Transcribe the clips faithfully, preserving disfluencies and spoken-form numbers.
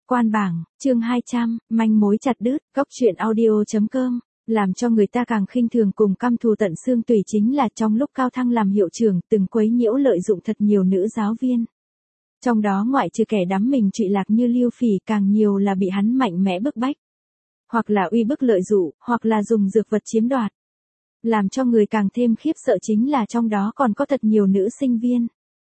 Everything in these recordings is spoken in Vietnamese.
Quan bảng, chương hai trăm, manh mối chặt đứt, góc truyện audio.com. Làm cho người ta càng khinh thường cùng căm thù tận xương tủy chính là trong lúc Cao Thăng làm hiệu trưởng, từng quấy nhiễu lợi dụng thật nhiều nữ giáo viên. Trong đó ngoại trừ kẻ đắm mình trụy lạc như Lưu Phỉ, càng nhiều là bị hắn mạnh mẽ bức bách. Hoặc là uy bức lợi dụ, hoặc là dùng dược vật chiếm đoạt. Làm cho người càng thêm khiếp sợ chính là trong đó còn có thật nhiều nữ sinh viên.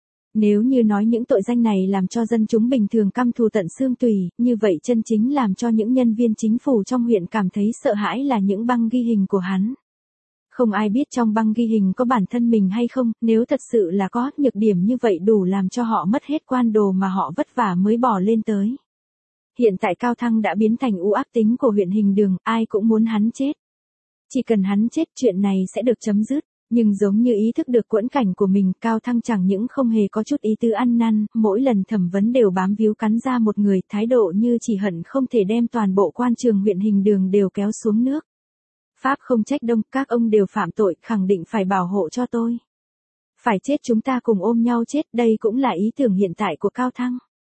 Nếu như nói những tội danh này làm cho dân chúng bình thường căm thù tận xương tủy, như vậy chân chính làm cho những nhân viên chính phủ trong huyện cảm thấy sợ hãi là những băng ghi hình của hắn. Không ai biết trong băng ghi hình có bản thân mình hay không, nếu thật sự là có, nhược điểm như vậy đủ làm cho họ mất hết quan đồ mà họ vất vả mới bỏ lên tới. Hiện tại Cao Thăng đã biến thành u ác tính của huyện Hình Đường, ai cũng muốn hắn chết. Chỉ cần hắn chết chuyện này sẽ được chấm dứt. Nhưng giống như ý thức được quẫn cảnh của mình, Cao Thăng chẳng những không hề có chút ý tứ ăn năn, mỗi lần thẩm vấn đều bám víu cắn ra một người, thái độ như chỉ hận không thể đem toàn bộ quan trường huyện Hình Đường đều kéo xuống nước. Pháp không trách Đông, các ông đều phạm tội, khẳng định phải bảo hộ cho tôi. Phải chết chúng ta cùng ôm nhau chết, đây cũng là ý tưởng hiện tại của Cao Thăng.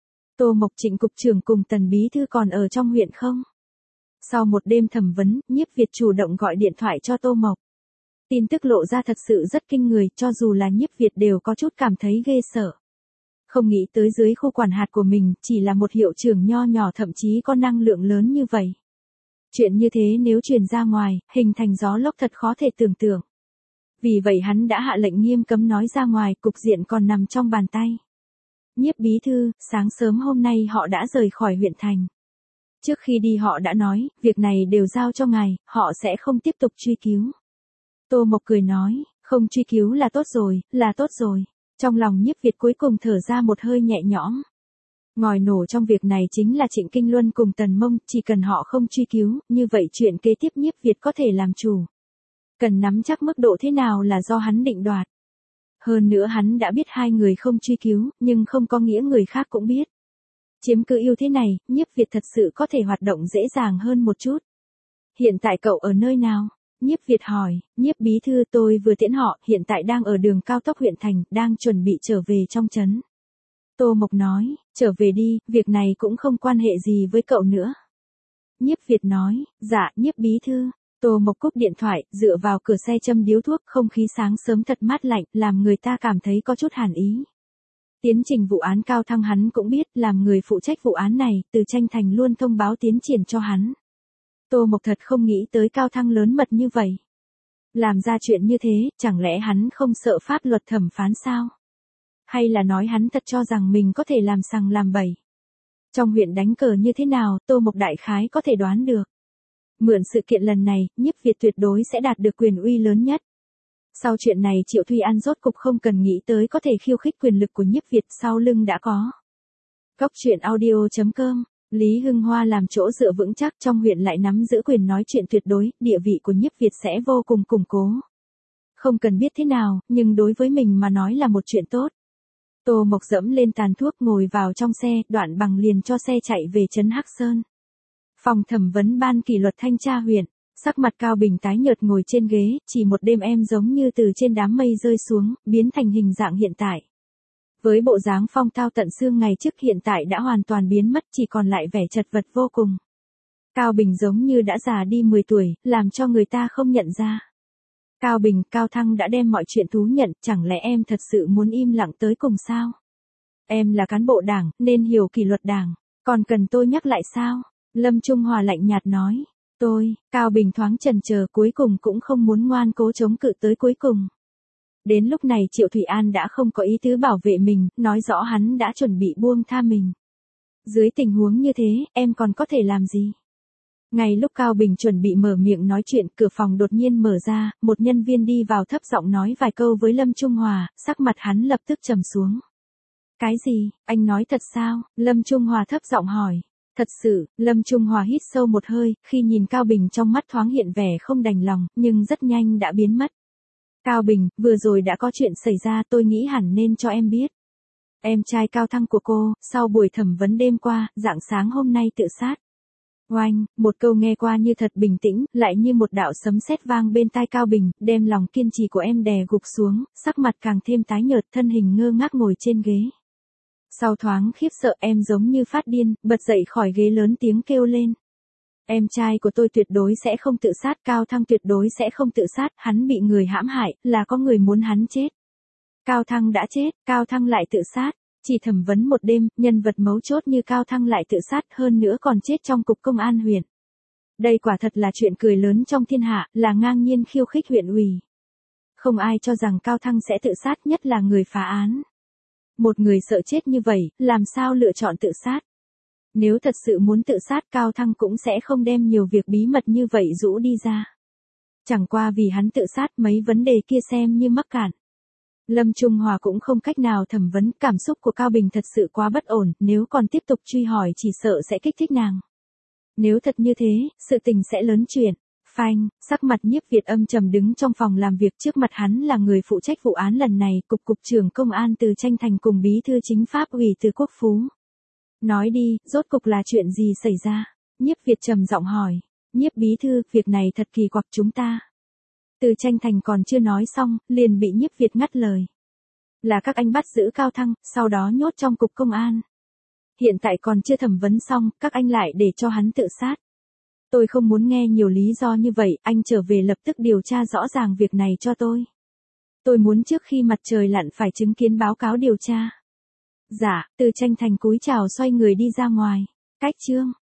Tô Mộc Trịnh cục trưởng cùng Tần bí thư còn ở trong huyện không? Sau một đêm thẩm vấn, Nhiếp Việt chủ động gọi điện thoại cho Tô Mộc. Tin tức lộ ra thật sự rất kinh người, cho dù là Nhiếp Việt đều có chút cảm thấy ghê sợ. Không nghĩ tới dưới khu quản hạt của mình, chỉ là một hiệu trưởng nho nhỏ thậm chí có năng lượng lớn như vậy. Chuyện như thế nếu truyền ra ngoài, hình thành gió lốc thật khó thể tưởng tượng. Vì vậy hắn đã hạ lệnh nghiêm cấm nói ra ngoài, cục diện còn nằm trong bàn tay. Nhiếp bí thư, sáng sớm hôm nay họ đã rời khỏi huyện thành. Trước khi đi họ đã nói, việc này đều giao cho ngài, họ sẽ không tiếp tục truy cứu. Tô Mộc cười nói, không truy cứu là tốt rồi, là tốt rồi. Trong lòng Nhiếp Việt cuối cùng thở ra một hơi nhẹ nhõm. Ngòi nổ trong việc này chính là Trịnh Kinh Luân cùng Tần Mông, chỉ cần họ không truy cứu, như vậy chuyện kế tiếp Nhiếp Việt có thể làm chủ. Cần nắm chắc mức độ thế nào là do hắn định đoạt. Hơn nữa hắn đã biết hai người không truy cứu, nhưng không có nghĩa người khác cũng biết. Chiếm cứ ưu thế này, Nhiếp Việt thật sự có thể hoạt động dễ dàng hơn một chút. Hiện tại cậu ở nơi nào? Nhiếp Việt hỏi, Nhiếp bí thư tôi vừa tiễn họ, hiện tại đang ở đường cao tốc huyện thành, đang chuẩn bị trở về trong trấn. Tô Mộc nói, trở về đi, việc này cũng không quan hệ gì với cậu nữa. Nhiếp Việt nói, dạ, Nhiếp bí thư. Tô Mộc cúp điện thoại, dựa vào cửa xe châm điếu thuốc, không khí sáng sớm thật mát lạnh, làm người ta cảm thấy có chút hàn ý. Tiến trình vụ án Cao Thăng hắn cũng biết, làm người phụ trách vụ án này, Từ Tranh Thành luôn thông báo tiến triển cho hắn. Tô Mộc thật không nghĩ tới Cao Thăng lớn mật như vậy. Làm ra chuyện như thế, chẳng lẽ hắn không sợ pháp luật thẩm phán sao? Hay là nói hắn thật cho rằng mình có thể làm sằng làm bậy? Trong huyện đánh cờ như thế nào, Tô Mộc đại khái có thể đoán được. Mượn sự kiện lần này, Nhiếp Việt tuyệt đối sẽ đạt được quyền uy lớn nhất. Sau chuyện này Triệu Thùy An rốt cục không cần nghĩ tới có thể khiêu khích quyền lực của Nhiếp Việt, sau lưng đã có. Góc truyện audio.com. Lý Hưng Hoa làm chỗ dựa vững chắc, trong huyện lại nắm giữ quyền nói chuyện tuyệt đối, địa vị của Nhiếp Việt sẽ vô cùng củng cố. Không cần biết thế nào, nhưng đối với mình mà nói là một chuyện tốt. Tô Mộc dẫm lên tàn thuốc ngồi vào trong xe, Đoạn Bằng liền cho xe chạy về trấn Hắc Sơn. Phòng thẩm vấn ban kỷ luật thanh tra huyện, sắc mặt Cao Bình tái nhợt ngồi trên ghế, chỉ một đêm em giống như từ trên đám mây rơi xuống, biến thành hình dạng hiện tại. Với bộ dáng phong tao tận xương ngày trước hiện tại đã hoàn toàn biến mất, chỉ còn lại vẻ chật vật vô cùng. Cao Bình giống như đã già đi mười tuổi, làm cho người ta không nhận ra. Cao Bình, Cao Thăng đã đem mọi chuyện thú nhận, chẳng lẽ em thật sự muốn im lặng tới cùng sao? Em là cán bộ đảng, nên hiểu kỷ luật đảng, còn cần tôi nhắc lại sao? Lâm Trung Hòa lạnh nhạt nói, tôi, Cao Bình thoáng chần chờ cuối cùng cũng không muốn ngoan cố chống cự tới cuối cùng. Đến lúc này Triệu Thùy An đã không có ý tứ bảo vệ mình, nói rõ hắn đã chuẩn bị buông tha mình. Dưới tình huống như thế, em còn có thể làm gì? Ngay lúc Cao Bình chuẩn bị mở miệng nói chuyện, cửa phòng đột nhiên mở ra, một nhân viên đi vào thấp giọng nói vài câu với Lâm Trung Hòa, sắc mặt hắn lập tức trầm xuống. Cái gì, anh nói thật sao? Lâm Trung Hòa thấp giọng hỏi. Thật sự, Lâm Trung Hòa hít sâu một hơi, khi nhìn Cao Bình trong mắt thoáng hiện vẻ không đành lòng, nhưng rất nhanh đã biến mất. Cao Bình, vừa rồi đã có chuyện xảy ra, tôi nghĩ hẳn nên cho em biết. Em trai Cao Thăng của cô, sau buổi thẩm vấn đêm qua, rạng sáng hôm nay tự sát. Oanh, một câu nghe qua như thật bình tĩnh, lại như một đạo sấm sét vang bên tai Cao Bình, đem lòng kiên trì của em đè gục xuống, sắc mặt càng thêm tái nhợt, thân hình ngơ ngác ngồi trên ghế. Sau thoáng khiếp sợ em giống như phát điên, bật dậy khỏi ghế lớn tiếng kêu lên. Em trai của tôi tuyệt đối sẽ không tự sát, Cao Thăng tuyệt đối sẽ không tự sát, hắn bị người hãm hại, là có người muốn hắn chết. Cao Thăng đã chết, Cao Thăng lại tự sát, chỉ thẩm vấn một đêm, nhân vật mấu chốt như Cao Thăng lại tự sát, hơn nữa còn chết trong cục công an huyện. Đây quả thật là chuyện cười lớn trong thiên hạ, là ngang nhiên khiêu khích huyện ủy. Không ai cho rằng Cao Thăng sẽ tự sát, nhất là người phá án. Một người sợ chết như vậy, làm sao lựa chọn tự sát? Nếu thật sự muốn tự sát, Cao Thăng cũng sẽ không đem nhiều việc bí mật như vậy rũ đi ra. Chẳng qua vì hắn tự sát, mấy vấn đề kia xem như mắc cạn. Lâm Trung Hòa cũng không cách nào thẩm vấn, cảm xúc của Cao Bình thật sự quá bất ổn, nếu còn tiếp tục truy hỏi chỉ sợ sẽ kích thích nàng. Nếu thật như thế, sự tình sẽ lớn chuyện. Phanh, sắc mặt Nhiếp Việt âm trầm đứng trong phòng làm việc, trước mặt hắn là người phụ trách vụ án lần này, cục cục trưởng công an Từ Tranh Thành cùng bí thư chính pháp ủy Từ Quốc Phú. Nói đi, rốt cục là chuyện gì xảy ra? Nhiếp Việt trầm giọng hỏi. Nhiếp bí thư, việc này thật kỳ quặc chúng ta. Từ Tranh Thành còn chưa nói xong, liền bị Nhiếp Việt ngắt lời. Là các anh bắt giữ Cao Thăng, sau đó nhốt trong cục công an. Hiện tại còn chưa thẩm vấn xong, các anh lại để cho hắn tự sát. Tôi không muốn nghe nhiều lý do như vậy, anh trở về lập tức điều tra rõ ràng việc này cho tôi. Tôi muốn trước khi mặt trời lặn phải chứng kiến báo cáo điều tra. Dạ, Từ Tranh Thành cúi chào xoay người đi ra ngoài. Cách chương.